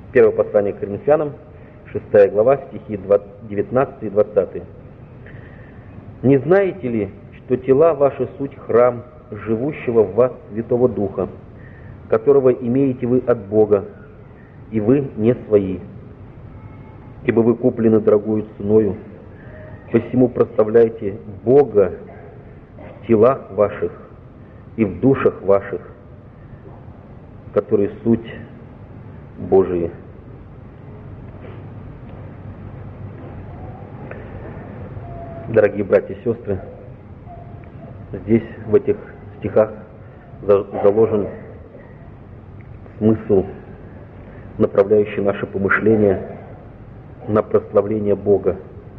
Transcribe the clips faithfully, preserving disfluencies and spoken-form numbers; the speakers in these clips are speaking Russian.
Первое послание к Коринфянам, шестая глава, стихи девятнадцатый и двадцатый. «Не знаете ли, что тела ваши суть храм живущего в вас Святого Духа, которого имеете вы от Бога, и вы не свои, ибо вы куплены дорогою ценою, посему прославляйте Бога в телах ваших и в душах ваших, которые суть Божии». Дорогие братья и сестры, здесь, в этих стихах, заложен смысл, направляющий наше помышление на прославление Бога.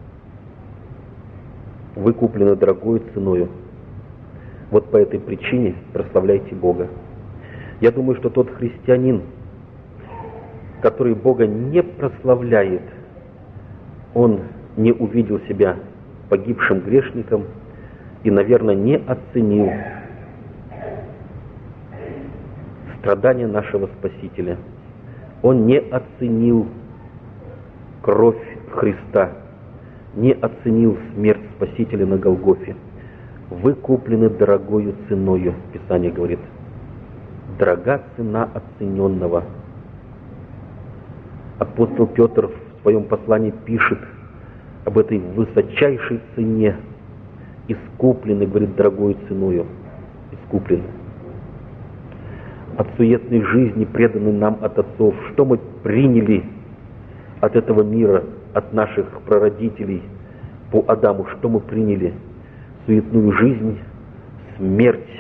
Вы куплены дорогою ценою. Вот по этой причине прославляйте Бога. Я думаю, что тот христианин, который Бога не прославляет, он не увидел себя погибшим грешником и, наверное, не оценил страдания нашего Спасителя. Он не оценил кровь Христа, не оценил смерть Спасителя на Голгофе. Вы куплены дорогою ценою, Писание говорит. Дорога цена оцененного. Апостол Петр в своем послании пишет об этой высочайшей цене. Искуплены, говорит, дорогою ценою. Искуплены. От суетной жизни, преданной нам от отцов, что мы приняли от этого мира, от наших прародителей по Адаму, что мы приняли? Суетную жизнь, смерть,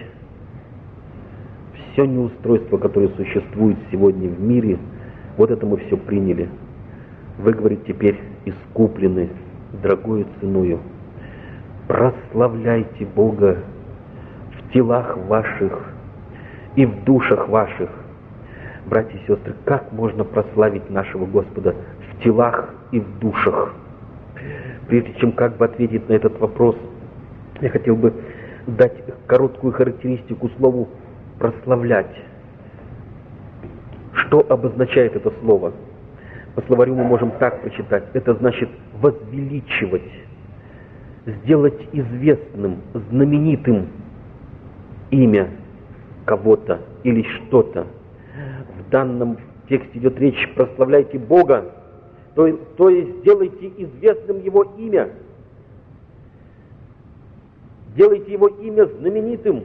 все неустройство, которое существует сегодня в мире, вот это мы все приняли. Вы, говорит, теперь искуплены дорогою ценою. Прославляйте Бога в телах ваших и в душах ваших. Братья и сестры, как можно прославить нашего Господа в телах и в душах? Прежде чем как бы ответить на этот вопрос, я хотел бы дать короткую характеристику слову «прославлять». Что обозначает это слово? По словарю мы можем так прочитать. Это значит возвеличивать, сделать известным, знаменитым имя кого-то или что-то. В данном тексте идет речь «прославляйте Бога», то, то есть сделайте известным Его имя. Делайте Его имя знаменитым.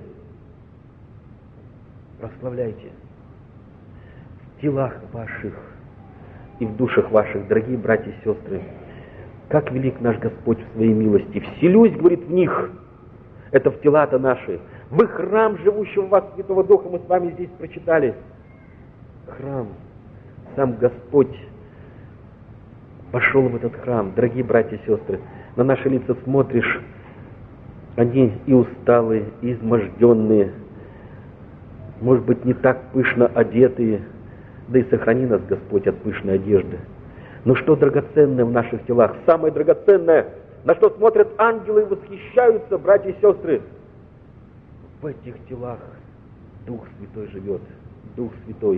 Прославляйте в телах ваших и в душах ваших, дорогие братья и сестры. Как велик наш Господь в своей милости. Вселюсь, говорит, в них. Это в тела-то наши. Вы храм живущего в вас Святого Духа, мы с вами здесь прочитали. Храм. Сам Господь вошел в этот храм. Дорогие братья и сестры, на наши лица смотришь, они и усталые, и изможденные, может быть, не так пышно одетые, да и сохрани нас, Господь, от пышной одежды. Но что драгоценное в наших телах? Самое драгоценное, на что смотрят ангелы и восхищаются, братья и сестры. В этих телах Дух Святой живет. Дух Святой.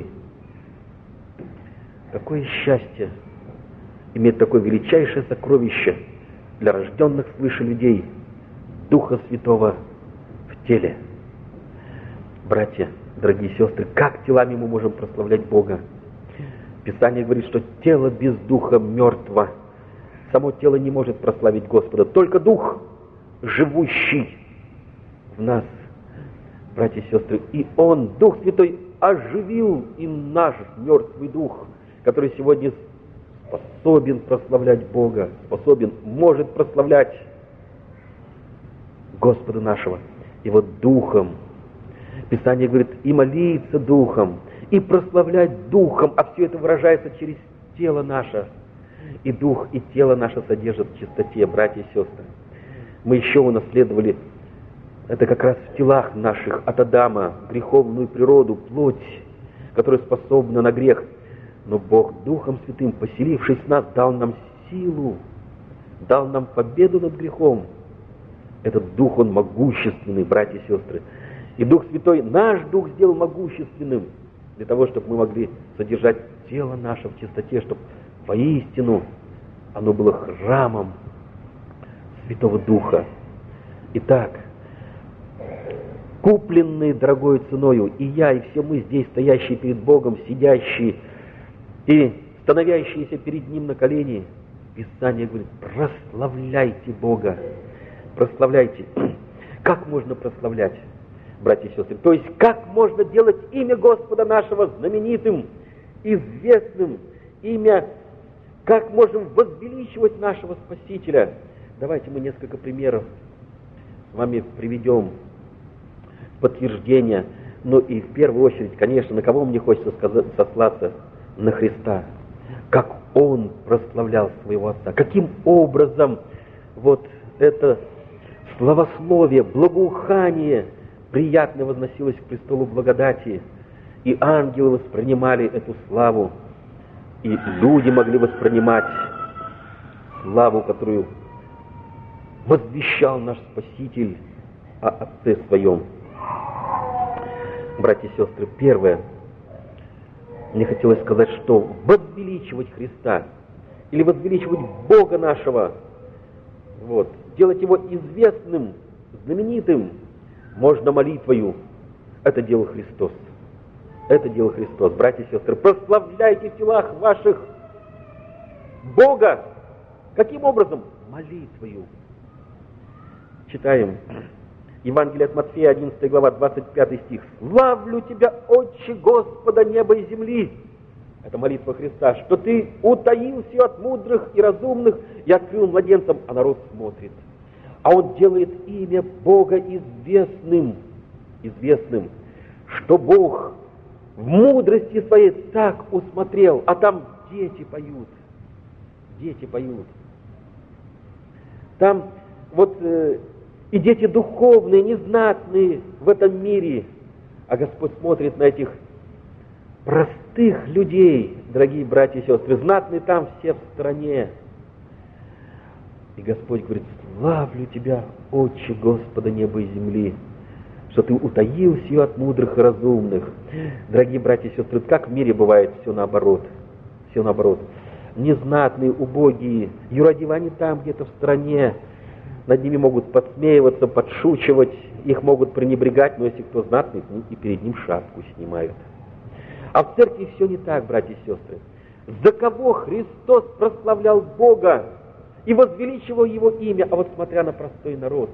Какое счастье иметь такое величайшее сокровище для рожденных свыше людей. Духа Святого в теле. Братья, дорогие сестры, как телами мы можем прославлять Бога? Писание говорит, что тело без духа мертво. Само тело не может прославить Господа. Только Дух, живущий в нас, братья и сестры. И Он, Дух Святой, оживил и наш мертвый дух, который сегодня способен прославлять Бога, способен, может прославлять Господа нашего. И вот Духом, Писание говорит, и молиться Духом, и прославлять Духом, а все это выражается через тело наше. И Дух, и тело наше содержат в чистоте, братья и сестры. Мы еще унаследовали это как раз в телах наших от Адама, греховную природу, плоть, которая способна на грех. Но Бог Духом Святым, поселившись в нас, дал нам силу, дал нам победу над грехом. Этот Дух, Он могущественный, братья и сестры. И Дух Святой, наш Дух сделал могущественным. для того, чтобы мы могли содержать тело наше в чистоте, чтобы воистину оно было храмом Святого Духа. Итак, купленные дорогой ценою, и я, и все мы здесь, стоящие перед Богом, сидящие и становящиеся перед Ним на колени, Писание говорит: прославляйте Бога, прославляйте. Как можно прославлять, братья и сестры? То есть, как можно делать имя Господа нашего знаменитым, известным, имя, как можем возвеличивать нашего Спасителя? Давайте мы несколько примеров с вами приведем подтверждение. Ну и в первую очередь, конечно, на кого мне хочется сказать, сослаться? На Христа. Как Он прославлял своего Отца. Каким образом вот это славословие, благоухание приятно возносилось к престолу благодати. И ангелы воспринимали эту славу. И люди могли воспринимать славу, которую возвещал наш Спаситель о Отце Своем. Братья и сестры, первое, мне хотелось сказать, что возвеличивать Христа или возвеличивать Бога нашего, вот, делать Его известным, знаменитым, можно молитвою. Это делал Христос. Это делал Христос. Братья и сестры, прославляйте в телах ваших Бога. Каким образом? Молитвою. Читаем Евангелие от Матфея, одиннадцатая глава, двадцать пятый стих. «Славлю Тебя, Отче, Господа неба и земли». Это молитва Христа, что Ты утаил все от мудрых и разумных и открыл младенцам, а народ смотрит. А Он делает имя Бога известным, известным, что Бог в мудрости Своей так усмотрел, а там дети поют, дети поют. Там вот э, и дети духовные, незнатные в этом мире, а Господь смотрит на этих простых людей, дорогие братья и сестры, знатные там все в стране. И Господь говорит: славлю Тебя, Отче, Господа неба и земли, что Ты утаил все от мудрых и разумных. Дорогие братья и сестры, как в мире бывает все наоборот. Все наоборот. Незнатные, убогие, юродивые, они там где-то в стране. Над ними могут подсмеиваться, подшучивать, их могут пренебрегать, но если кто знатный, и перед ним шапку снимают. А в церкви все не так, братья и сестры. За кого Христос прославлял Бога и возвеличивал Его имя, а вот смотря на простой народ.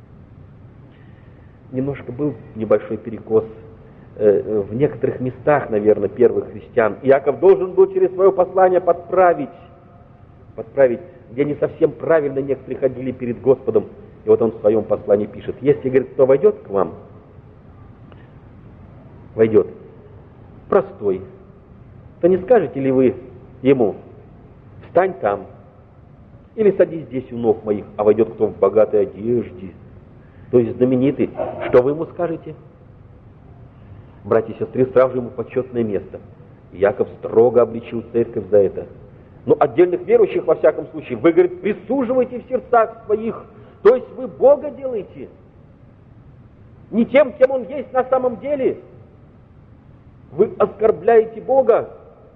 Немножко был небольшой перекос э, в некоторых местах, наверное, первых христиан. Иаков должен был через свое послание подправить, подправить, где не совсем правильно некоторые ходили перед Господом. И вот он в своем послании пишет: если, говорит, кто войдет к вам, войдет простой, то не скажете ли вы ему: встань там, или садись здесь у ног моих, а войдет кто в богатой одежде, то есть знаменитый, что вы ему скажете? Братья и сестры, сразу же ему почетное место. Иаков строго обличил церковь за это. Но отдельных верующих, во всяком случае, вы, говорит, присуживаете в сердцах своих, то есть вы Бога делаете не тем, кем Он есть на самом деле. Вы оскорбляете Бога.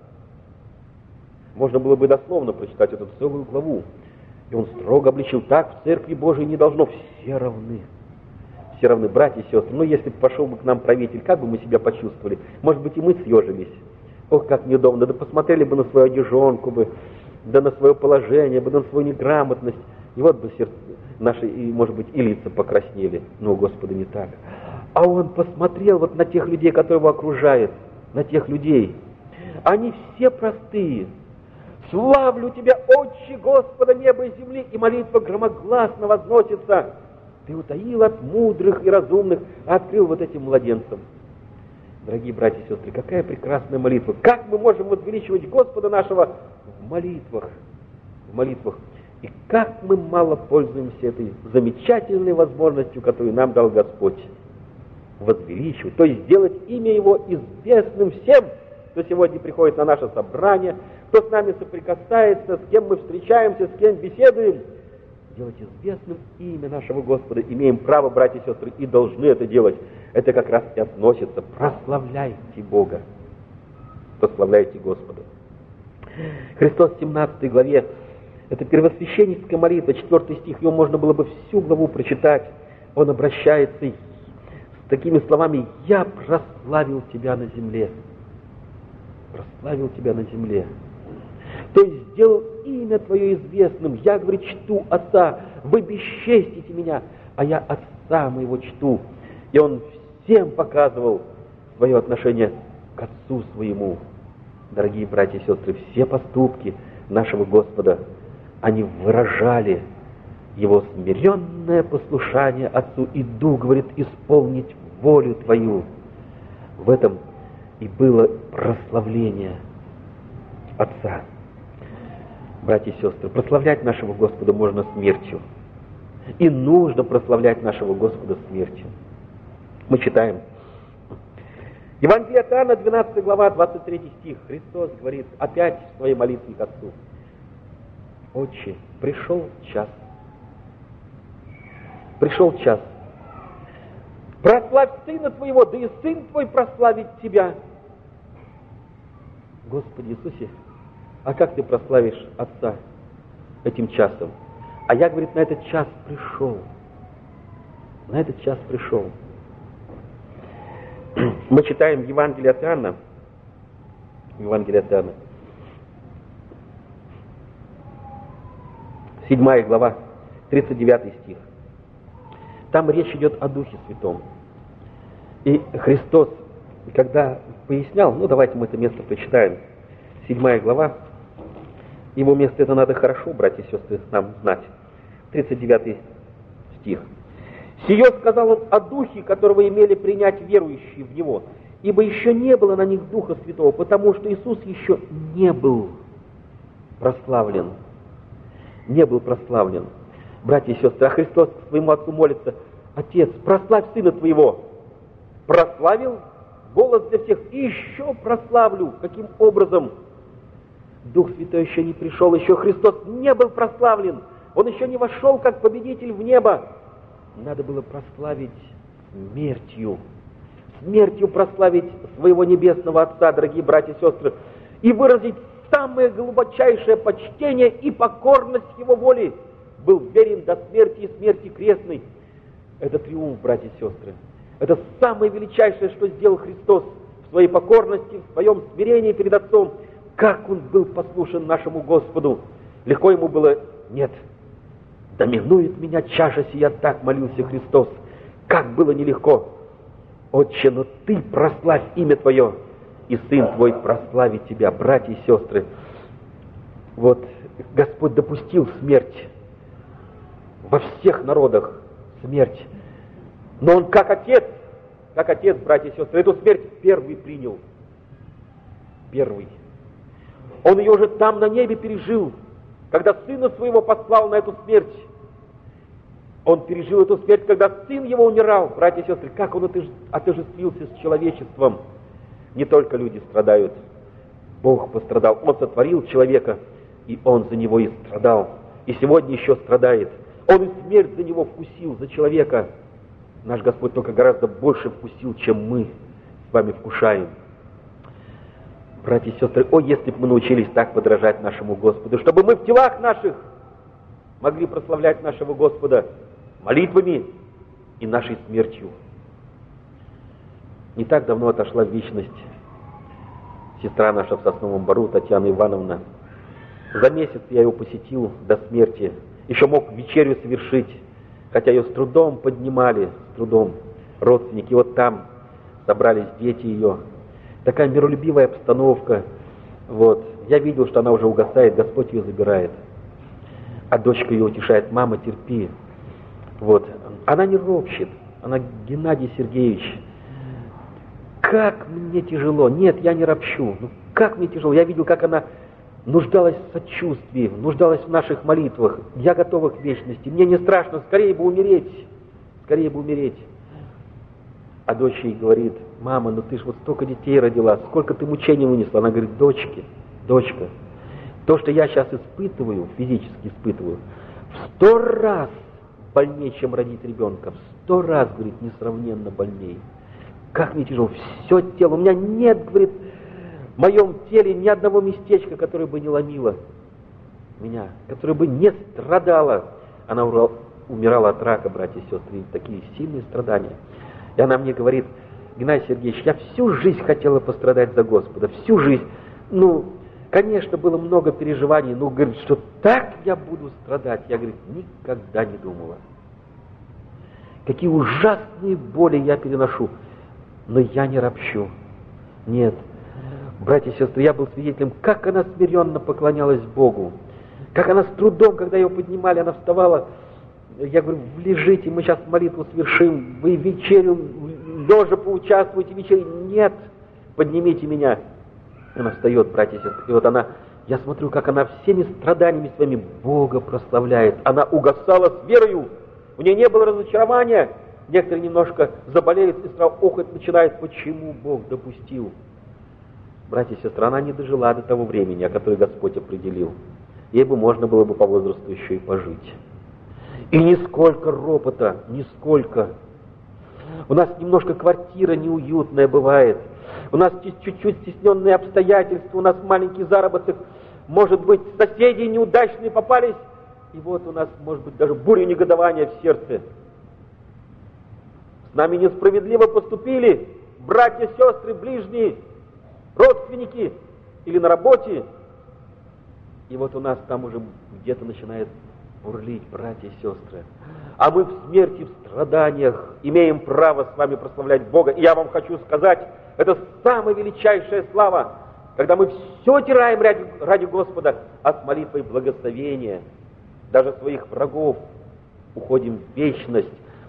Можно было бы дословно прочитать эту целую главу. И он строго обличил: так в Церкви Божией не должно, все равны. Все равны, братья и сестры. Но если бы пошел бы к нам правитель, как бы мы себя почувствовали? Может быть, и мы съежились. Ох, как неудобно. Да посмотрели бы на свою одежонку бы, да на свое положение, бы на свою неграмотность. И вот бы сердце наши, и, может быть, и лица покраснели. Но, Господи, не так. А он посмотрел вот на тех людей, которые его окружают, на тех людей. Они все простые. «Славлю Тебя, Отче, Господа неба и земли!» И молитва громогласно возносится. Ты утаил от мудрых и разумных, а открыл вот этим младенцам. Дорогие братья и сестры, какая прекрасная молитва! Как мы можем возвеличивать Господа нашего в молитвах? В молитвах. И как мы мало пользуемся этой замечательной возможностью, которую нам дал Господь. Возвеличивать, то есть сделать имя Его известным всем, кто сегодня приходит на наше собрание, кто с нами соприкасается, с кем мы встречаемся, с кем беседуем. Делать известным имя нашего Господа. Имеем право, братья и сестры, и должны это делать. Это как раз и относится. Прославляйте Бога. прославляйте Господа. Христос в семнадцатой главе, это первосвященническая молитва, четвертый стих, ее можно было бы всю главу прочитать. Он обращается с такими словами: «Я прославил тебя на земле». Прославил тебя на земле. То есть сделал имя твое известным. Я, говорит, чту Отца. Вы бесчестите меня, а я Отца моего чту. И он всем показывал свое отношение к Отцу своему. Дорогие братья и сестры, все поступки нашего Господа, они выражали его смиренное послушание Отцу. «Иду, говорит, исполнить волю твою». В этом и было прославление Отца. Братья и сестры, прославлять нашего Господа можно смертью. И нужно прославлять нашего Господа смертью. Мы читаем. Евангелие от Иоанна, двенадцатая глава, двадцать третий стих. Христос говорит опять в своей молитве к Отцу: «Отче, пришел час. Пришел час. Прославь Сына Твоего, да и Сын Твой прославит Тебя». Господи Иисусе, а как Ты прославишь Отца этим часом? А я, говорит, на этот час пришел. На этот час пришел. Мы читаем Евангелие от Иоанна. Евангелие от Иоанна. седьмая глава, тридцать девятый стих. Там речь идет о Духе Святом. И Христос, когда пояснял, ну давайте мы это место прочитаем. седьмая глава. Его место это надо хорошо, братья и сестры, нам знать. тридцать девятый стих. «Сие сказал он о Духе, которого имели принять верующие в Него, ибо еще не было на них Духа Святого, потому что Иисус еще не был прославлен». Не был прославлен. Братья и сестры, а Христос к своему Отцу молится: «Отец, прославь Сына Твоего». Прославил, голос для всех, и еще прославлю. Каким образом? Дух Святой еще не пришел, еще Христос не был прославлен. Он еще не вошел как победитель в небо. Надо было прославить смертью. Смертью прославить своего небесного Отца, дорогие братья и сестры, и выразить самое глубочайшее почтение и покорность Его воли. Был верен до смерти и смерти крестной. Это триумф, братья и сестры. Это самое величайшее, что сделал Христос в своей покорности, в своем смирении перед Отцом. Как Он был послушен нашему Господу. Легко Ему было? Нет. «Доминует меня чаша сия», так молился Христос. Как было нелегко. «Отче, но Ты прославь имя Твое, и Сын Твой прославит Тебя». Братья и сестры, вот Господь допустил смерть во всех народах, смерть. Но Он как Отец, как Отец, братья и сестры, эту смерть первый принял. Первый. Он ее уже там на небе пережил, когда Сына Своего послал на эту смерть. Он пережил эту смерть, когда Сын Его умирал. Братья и сестры, как Он отождествился с человечеством. Не только люди страдают. Бог пострадал. Он сотворил человека, и Он за него и страдал. И сегодня еще страдает. Он и смерть за него вкусил, за человека. Наш Господь только гораздо больше вкусил, чем мы с вами вкушаем. Братья и сестры, о, если бы мы научились так подражать нашему Господу, чтобы мы в телах наших могли прославлять нашего Господа молитвами и нашей смертью. Не так давно отошла в вечность сестра наша в Сосновом Бору, Татьяна Ивановна. За месяц я ее посетил до смерти. Еще мог вечерю совершить, хотя ее с трудом поднимали, с трудом родственники. Вот там собрались дети ее. Такая миролюбивая обстановка. Вот. Я видел, что она уже угасает, Господь ее забирает. А дочка ее утешает: «Мама, терпи». Вот. Она не ропщет. Она: «Геннадий Сергеевич, как мне тяжело». Нет, я не ропщу. Ну, как мне тяжело. Я видел, как она нуждалась в сочувствии, нуждалась в наших молитвах. Я готова к вечности. Мне не страшно, скорее бы умереть. Скорее бы умереть. А дочь ей говорит: «Мама, ну ты ж вот столько детей родила, сколько ты мучений вынесла». Она говорит: «Дочки, дочка, то, что я сейчас испытываю, физически испытываю, в сто раз больнее, чем родить ребенка. В сто раз, говорит, несравненно больнее. Как мне тяжело, все тело. У меня нет, говорит, в моем теле ни одного местечка, которое бы не ломило меня, которое бы не страдало. Она умирала от рака, братья и сестры, и такие сильные страдания. И она мне говорит: Геннадий Сергеевич, я всю жизнь хотела пострадать за Господа, всю жизнь. Ну, конечно, было много переживаний, но, говорит, что так я буду страдать, я, говорит, никогда не думала. Какие ужасные боли я переношу, но я не ропщу. Нет, братья и сестры, я был свидетелем, как она смиренно поклонялась Богу, как она с трудом, когда ее поднимали, она вставала. Я говорю: лежите, мы сейчас молитву свершим, вы вечерю лежа поучаствуйте в вечере. Нет, поднимите меня. Она встает, братья и сестры, и вот она, я смотрю, как она всеми страданиями своими Бога прославляет. Она угасала с верою, у нее не было разочарования. Некоторые немножко заболеют и сразу охоть начинают, почему Бог допустил. Братья и сестры, она не дожила до того времени, о котором Господь определил. Ей бы можно было бы по возрасту еще и пожить. И нисколько ропота, нисколько. У нас немножко квартира неуютная бывает. У нас чуть-чуть стесненные обстоятельства, у нас маленький заработок. Может быть, соседи неудачные попались. И вот у нас, может быть, даже буря негодования в сердце. С нами несправедливо поступили братья, сестры, ближние, родственники или на работе. И вот у нас там уже где-то начинает бурлить, братья и сестры. А мы в смерти, в страданиях имеем право с вами прославлять Бога. И я вам хочу сказать, это самая величайшая слава, когда мы все теряем ради, ради Господа, а с молитвой благословения, даже своих врагов, уходим в вечность.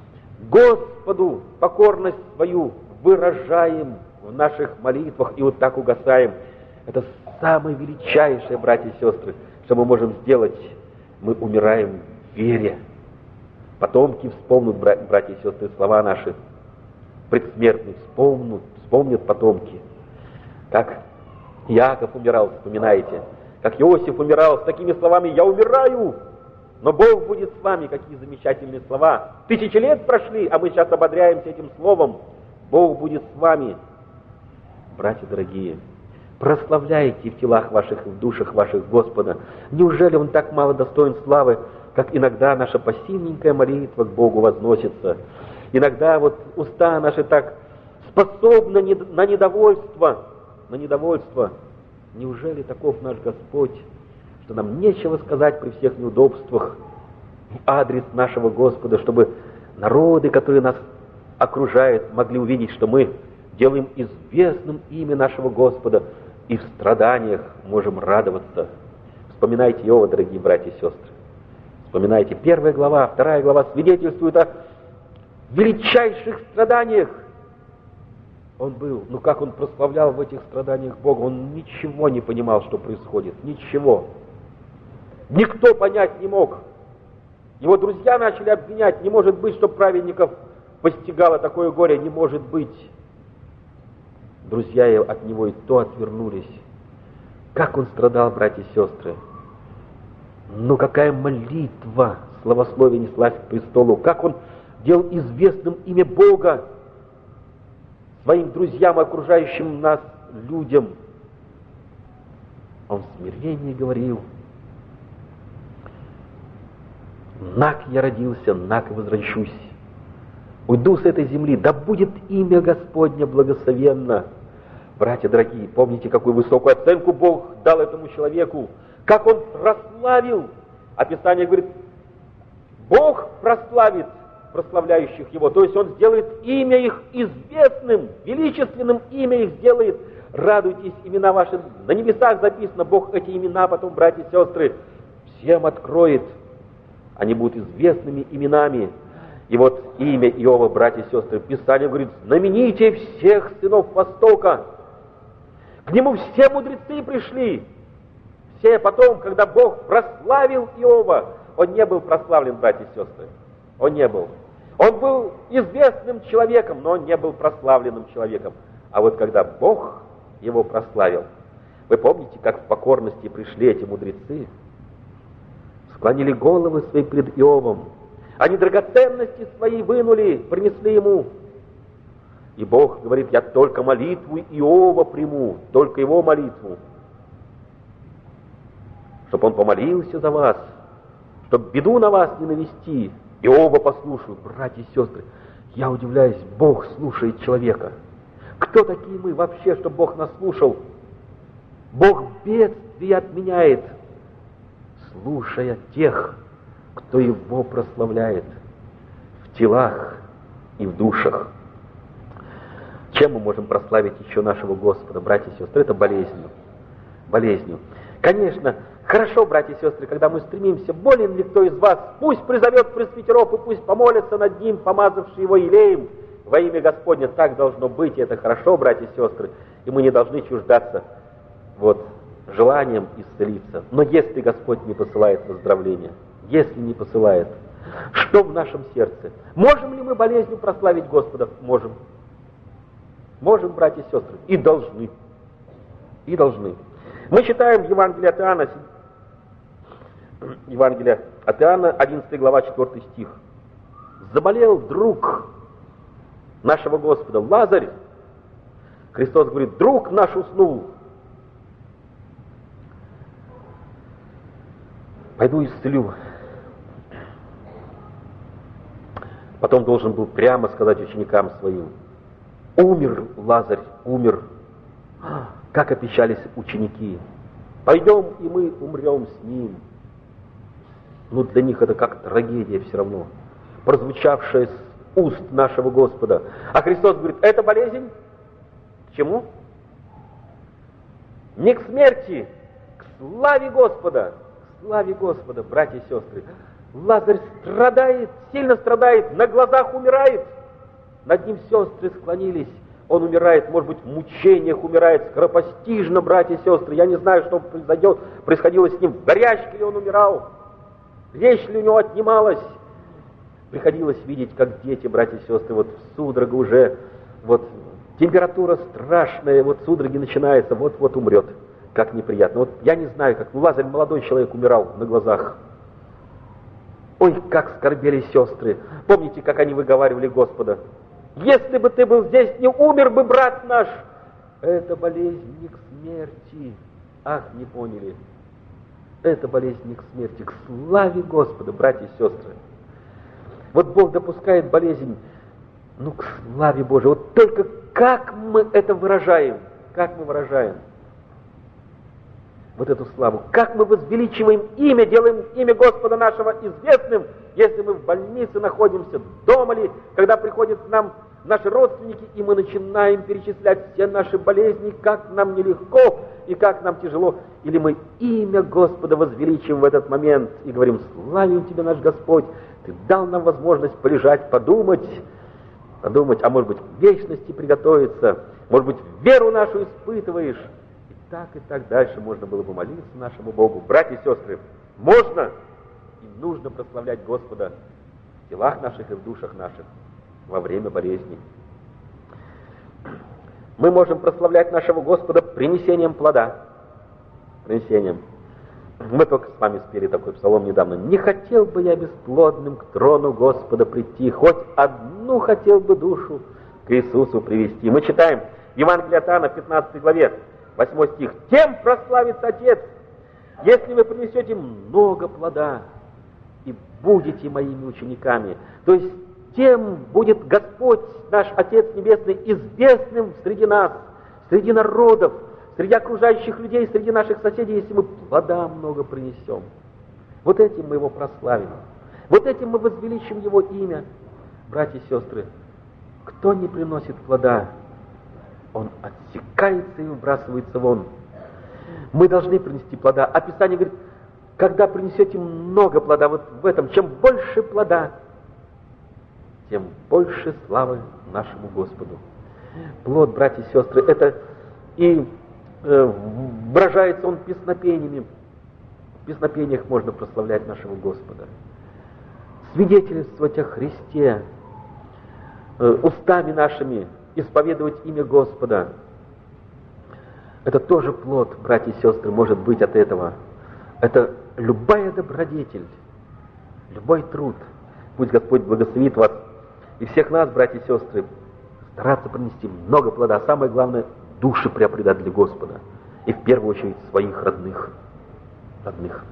Господу покорность свою выражаем в наших молитвах и вот так угасаем. Это самое величайшее, братья и сестры, что мы можем сделать. Мы умираем в вере. Потомки вспомнят, братья и сестры, слова наши предсмертные, вспомнят, вспомнят потомки. Как Иаков умирал, вспоминаете, как Иосиф умирал с такими словами: «Я умираю, но Бог будет с вами». Какие замечательные слова. Тысячи лет прошли, а мы сейчас ободряемся этим словом: Бог будет с вами. Братья дорогие, прославляйте в телах ваших и в душах ваших Господа. Неужели Он так мало достоин славы, как иногда наша пассивненькая молитва к Богу возносится? Иногда вот уста наши так способны на недовольство, на недовольство. Неужели таков наш Господь, что нам нечего сказать при всех неудобствах в адрес нашего Господа, чтобы народы, которые нас окружают, могли увидеть, что мы делаем известным имя нашего Господа и в страданиях можем радоваться. Вспоминайте Иова, дорогие братья и сестры. Вспоминайте, первая глава, вторая глава свидетельствует о величайших страданиях. Он был, ну как он прославлял в этих страданиях Бога, он ничего не понимал, что происходит, ничего. Никто понять не мог. Его друзья начали обвинять: не может быть, что праведников постигало такое горе, не может быть. Друзья от него и то отвернулись. Как он страдал, братья и сестры. Ну какая молитва, славословие неслась к престолу. Как он делал известным имя Бога своим друзьям, окружающим нас людям. Он в смирении говорил: «Нак я родился, нак возвращусь. Уйду с этой земли, да будет имя Господне благословенно». Братья дорогие, помните, какую высокую оценку Бог дал этому человеку, как он прославил. Описание говорит: Бог прославит прославляющих его, то есть он сделает имя их известным, величественным имя их сделает. Радуйтесь, имена ваши на небесах записано. Бог эти имена потом, братья и сестры, всем откроет. Они будут известными именами. И вот имя Иова, братья и сестры, Писание говорит: знаменитее всех сынов Востока. К нему все мудрецы пришли. Все потом, когда Бог прославил Иова, он не был прославлен, братья и сестры. Он не был. Он был известным человеком, но он не был прославленным человеком. А вот когда Бог его прославил, вы помните, как в покорности пришли эти мудрецы, склонили головы свои пред Иовом, они драгоценности свои вынули, принесли ему. И Бог говорит: я только молитву Иова приму, только его молитву, чтобы он помолился за вас, чтобы беду на вас не навести. Иова послушают. Братья и сестры, я удивляюсь, Бог слушает человека. Кто такие мы вообще, чтобы Бог нас слушал? Бог бедствия отменяет, слушая тех, кто его прославляет в телах и в душах. Чем мы можем прославить еще нашего Господа, братья и сестры? Это болезнью. Болезнью. Конечно, хорошо, братья и сестры, когда мы стремимся, болен ли кто из вас, пусть призовет пресвитеров и пусть помолятся над ним, помазавший его елеем во имя Господне. Так должно быть, и это хорошо, братья и сестры, и мы не должны чуждаться вот, желанием исцелиться. Но если Господь не посылает выздоровления, если не посылает, что в нашем сердце? Можем ли мы болезнью прославить Господа? Можем. Можем, братья и сестры, и должны. И должны. Мы читаем Евангелие от Иоанна, Евангелие от Иоанна, одиннадцатая глава, четвёртый стих. Заболел друг нашего Господа, Лазарь. Христос говорит: друг наш уснул. Пойду исцелю. Потом должен был прямо сказать ученикам своим: умер Лазарь, умер. Как опечались ученики. Пойдем, и мы умрем с ним. Ну, для них это как трагедия все равно, прозвучавшая с уст нашего Господа. А Христос говорит: это болезнь к чему? Не к смерти, к славе Господа. К славе Господа, братья и сестры. Лазарь страдает, сильно страдает, на глазах умирает. Над ним сестры склонились. Он умирает, может быть, в мучениях умирает, скоропостижно, братья и сестры. Я не знаю, что произойдет, происходило с ним. В горячке ли он умирал? Речь ли у него отнималась? Приходилось видеть, как дети, братья и сестры, вот судорога уже, вот температура страшная, вот судороги начинаются, вот-вот умрет. Как неприятно. Вот я не знаю, как, ну, Лазарь, молодой человек, умирал на глазах. Ой, как скорбели сестры. Помните, как они выговаривали Господа? Если бы ты был здесь, не умер бы брат наш. Это болезнь не к смерти. Ах, не поняли. Это болезнь не к смерти, к славе Господа, братья и сестры. Вот Бог допускает болезнь, ну, к славе Божией. Вот только как мы это выражаем? Как мы выражаем вот эту славу? Как мы возвеличиваем имя, делаем имя Господа нашего известным, если мы в больнице находимся, дома ли, когда приходят к нам наши родственники, и мы начинаем перечислять все наши болезни, как нам нелегко и как нам тяжело. Или мы имя Господа возвеличиваем в этот момент и говорим: славим Тебя, наш Господь, Ты дал нам возможность полежать, подумать, подумать, а может быть, к вечности приготовиться, может быть, веру нашу испытываешь. И так, и так дальше можно было бы молиться нашему Богу. Братья и сестры, можно и нужно прославлять Господа в телах наших и в душах наших во время болезни. Мы можем прославлять нашего Господа принесением плода. Принесением. Мы только с вами спели такой псалом недавно. «Не хотел бы я бесплодным к трону Господа прийти, хоть одну хотел бы душу к Иисусу привести». Мы читаем в Евангелии от Иоанна, пятнадцатой главе, восьмой стих. «Тем прославится Отец, если вы принесете много плода и будете моими учениками». То есть тем будет Господь, наш Отец Небесный, известным среди нас, среди народов, среди окружающих людей, среди наших соседей, если мы плода много принесем. Вот этим мы Его прославим. Вот этим мы возвеличим Его имя. Братья и сестры, кто не приносит плода, он отсекается и выбрасывается вон. Мы должны принести плода. А Писание говорит: когда принесете много плода, вот в этом, чем больше плода, тем больше славы нашему Господу. Плод, братья и сестры, это и э, выражается он песнопениями. В песнопениях можно прославлять нашего Господа. Свидетельствовать о Христе, э, устами нашими исповедовать имя Господа. Это тоже плод, братья и сестры, может быть от этого. Это любая добродетель, любой труд. Пусть Господь благословит вас и всех нас, братья и сестры, стараться принести много плода, а самое главное, души приобретать для Господа. И в первую очередь своих родных. родных.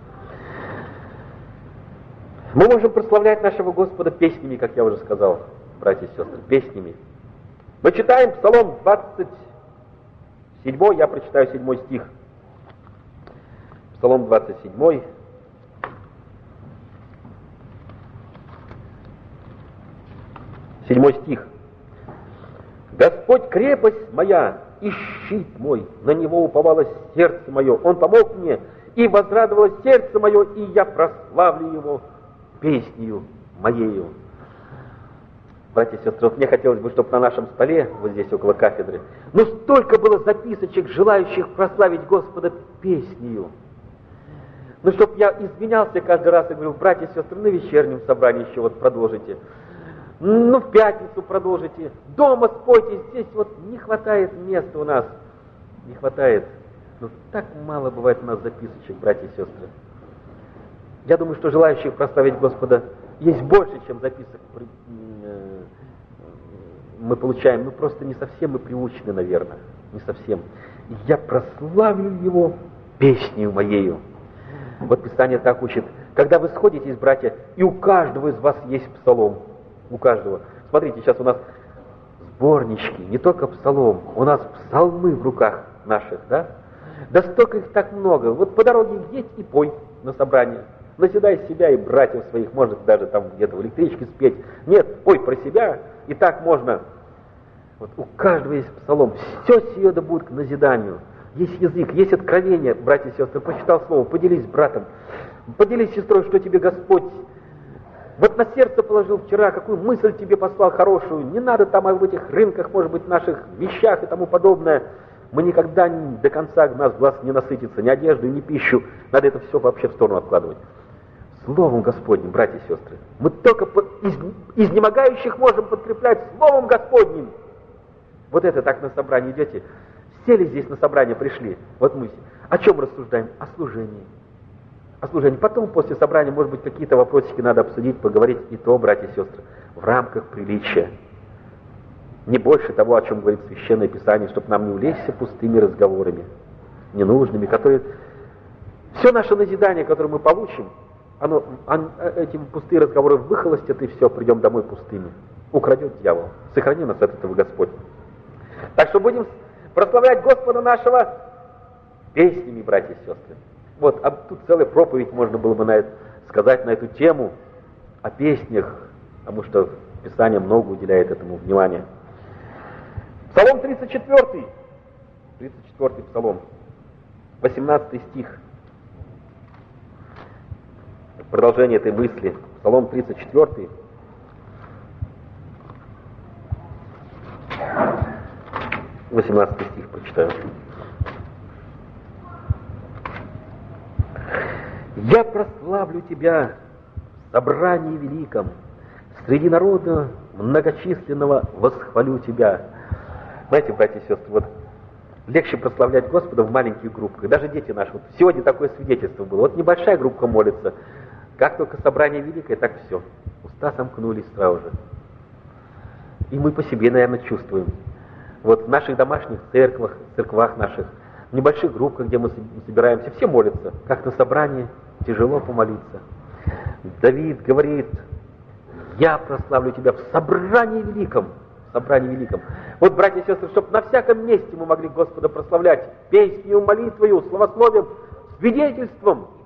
Мы можем прославлять нашего Господа песнями, как я уже сказал, братья и сестры, песнями. Мы читаем Псалом двадцать седьмой, я прочитаю седьмой стих. Псалом двадцать седьмой. Седьмой стих. «Господь крепость моя и щит мой, на Него уповало сердце мое, Он помог мне, и возрадовалось сердце мое, и я прославлю Его песнею моею». Братья и сестры, вот мне хотелось бы, чтобы на нашем столе, вот здесь около кафедры, ну столько было записочек, желающих прославить Господа песнею. Ну, чтоб я извинялся каждый раз и говорил: братья и сестры, на вечернем собрании еще вот продолжите. Ну, в пятницу продолжите. Дома спойте, здесь вот не хватает места у нас. Не хватает. Ну, так мало бывает у нас записочек, братья и сестры. Я думаю, что желающих прославить Господа есть больше, чем записок мы получаем. Ну, просто не совсем мы приучены, наверное. Не совсем. Я прославлю Его песнею моею. Вот Писание так учит. Когда вы сходитесь, братья, и у каждого из вас есть псалом. У каждого. Смотрите, сейчас у нас сборнички, не только псалом, у нас псалмы в руках наших, да? Да столько их так много. Вот по дороге едь и пой на собрание. Наседай себя и братьев своих, может даже там где-то в электричке спеть. Нет, пой про себя, и так можно. Вот у каждого есть псалом. Все сие да будет к назиданию. Есть язык, есть откровение, братья и сестры. Почитал слово, поделись с братом, поделись с сестрой, что тебе Господь вот на сердце положил вчера, какую мысль тебе послал хорошую. Не надо там об этих рынках, может быть, наших вещах и тому подобное. Мы никогда не, до конца нас глаз не насытится, ни одежду, ни пищу. Надо это все вообще в сторону откладывать. Словом Господним, братья и сестры. Мы только из, изнемогающих можем подкреплять Словом Господним. Вот это так на собрание идете. Сели здесь на собрание, пришли. Вот мы о чем рассуждаем? О служении. О служении. Потом, после собрания, может быть, какие-то вопросики надо обсудить, поговорить. И то, братья и сестры, в рамках приличия. Не больше того, о чем говорит Священное Писание, чтобы нам не улечься пустыми разговорами, ненужными, которые... Все наше назидание, которое мы получим, оно, он, эти пустые разговоры выхолостят, и все, придем домой пустыми. Украдет дьявол. Сохрани нас от этого Господь. Так что будем прославлять Господа нашего песнями, братья и сестры. Вот, а тут целая проповедь можно было бы на это, сказать на эту тему, о песнях, потому что Писание много уделяет этому внимания. Псалом тридцать четвёртый. тридцать четвёртый Псалом. восемнадцатый стих. Продолжение этой мысли. Псалом тридцать четвёртый. восемнадцатый стих прочитаю. «Я прославлю Тебя в собрании великом, среди народа многочисленного восхвалю Тебя». Знаете, братья и сестры, вот легче прославлять Господа в маленьких группах. Даже дети наши. Вот сегодня такое свидетельство было. Вот небольшая группа молится. Как только собрание великое, так все. Уста сомкнулись сразу же. И мы по себе, наверное, чувствуем. Вот в наших домашних церквах, церквах наших, в небольших группах, где мы собираемся, все молятся. Как на собрании тяжело помолиться. Давид говорит: «Я прославлю Тебя в собрании великом». В собрании великом. Вот, братья и сестры, чтобы на всяком месте мы могли Господа прославлять песнью, молитвою, словословием, свидетельством.